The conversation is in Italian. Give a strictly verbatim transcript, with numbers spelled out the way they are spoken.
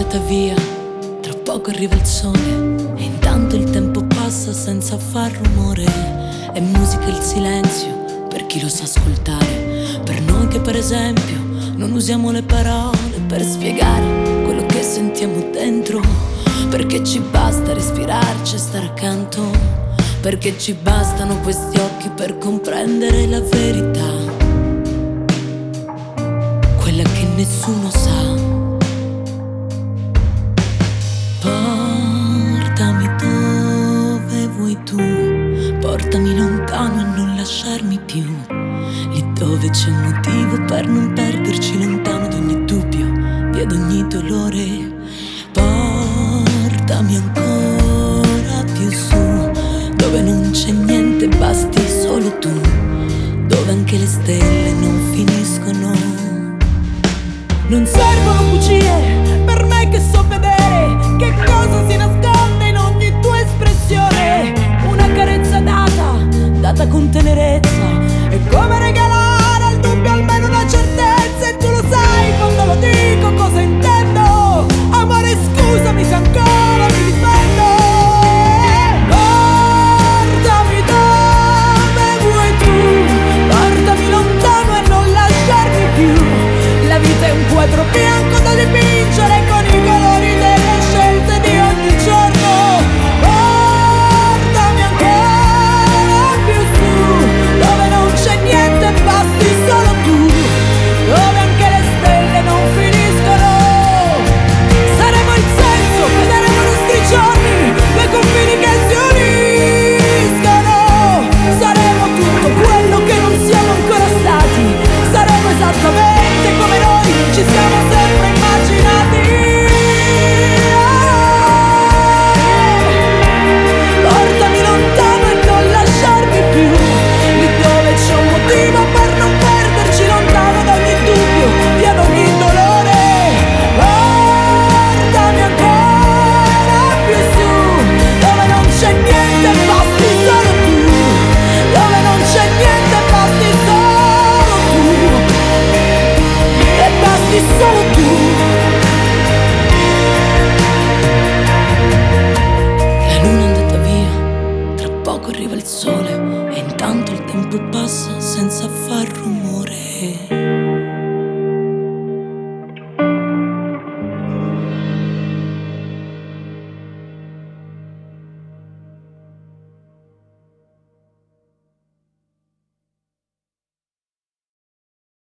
porta via, tra poco arriva il sole e intanto il tempo passa senza far rumore. È musica il silenzio per chi lo sa ascoltare, per noi che per esempio non usiamo le parole per spiegare quello che sentiamo dentro, perché ci basta respirarci e stare accanto, perché ci bastano questi occhi per comprendere la verità, quella che nessuno sa. Portami dove vuoi tu, portami lontano e non lasciarmi più, lì dove c'è un motivo per non perderci, lontano da ogni dubbio e ad ogni dolore. Portami ancora